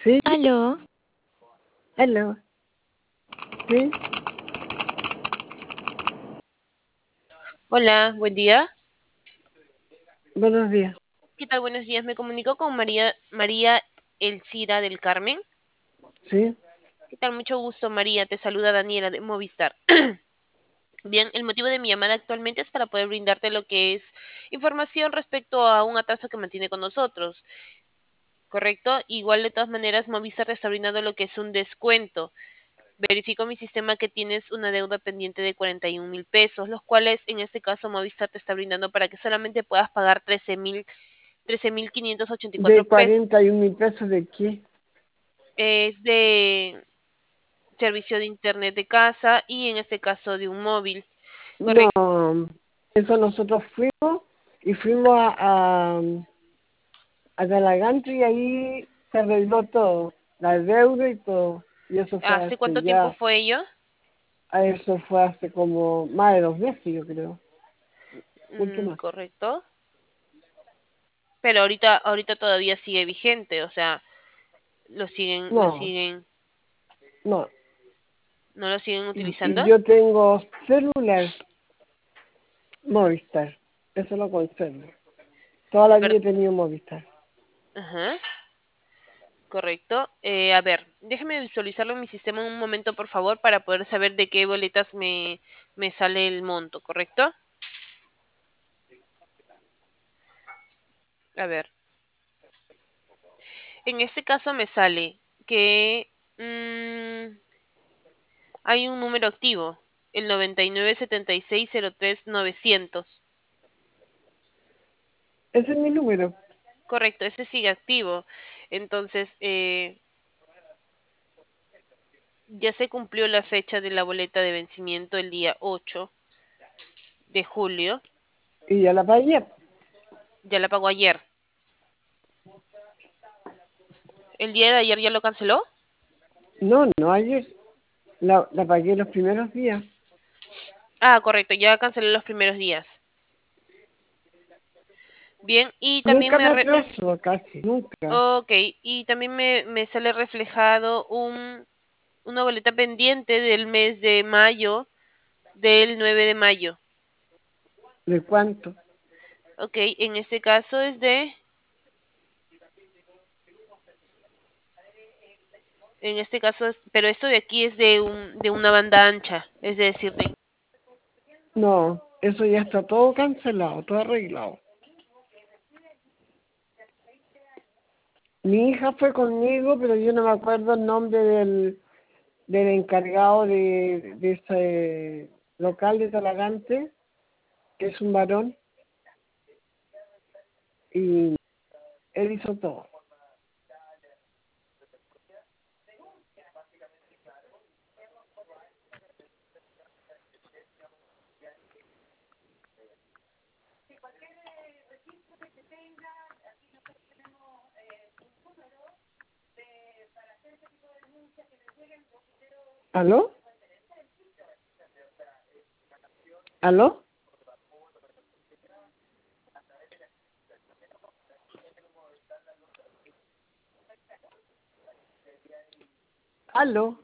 Sí, Aló, hello, sí, Hola, buen día. buenos días. ¿Qué tal? Buenos días. Me comunico con María Elcira del Carmen. Sí, ¿Qué tal? Mucho gusto, María. Te saluda Daniela de Movistar. Bien, el motivo de mi llamada actualmente es para poder brindarte lo que es información respecto a un atraso que mantiene con nosotros, ¿correcto? Igual de todas maneras, Movistar te está brindando lo que es un descuento. Verifico mi sistema que tienes una deuda pendiente de 41.000 pesos, los cuales en este caso Movistar te está brindando para que solamente puedas pagar 13.584 de pesos. 41.000 pesos de qué. Es de servicio de internet de casa y en este caso de un móvil. No, Correcto. eso nosotros fuimos a Talagante y ahí se arregló todo, la deuda y todo. Y eso fue ¿Hace cuánto tiempo fue ello? eso fue hace como más de 2 meses, yo creo, mucho más. Correcto. Pero ahorita todavía sigue vigente, o sea, lo No, siguen, no. no lo siguen Y utilizando. yo tengo celular Movistar, eso lo conservo. Toda la vida Per- he tenido Movistar. Ajá, correcto. A ver, déjeme visualizarlo en mi sistema un momento, por favor, para poder saber de qué boletas me sale el monto, ¿correcto? A ver, en este caso me sale que hay un número activo, el 997603-900. Ese es mi número. Correcto, ese sigue activo. Entonces, ya se cumplió la fecha de la boleta de vencimiento el día 8 de julio. Y ya la pagué. Ya la pagó ayer. ¿El día de ayer ya lo canceló? No, no ayer. La pagué los primeros días. Ah, correcto, ya canceló los primeros días. Bien, y también Nunca me atraso, casi, nunca. Ok, y también me sale reflejado una boleta pendiente del mes de mayo, del 9 de mayo. ¿De cuánto? Ok, en este caso es en este caso, pero esto de aquí es de una banda ancha, es decir, No, eso ya está todo cancelado, todo arreglado. Mi hija fue conmigo, pero yo no me acuerdo el nombre del encargado de ese local de Talagante, que es un varón, y él hizo todo. ¿Aló? ¿Aló? ¿Aló?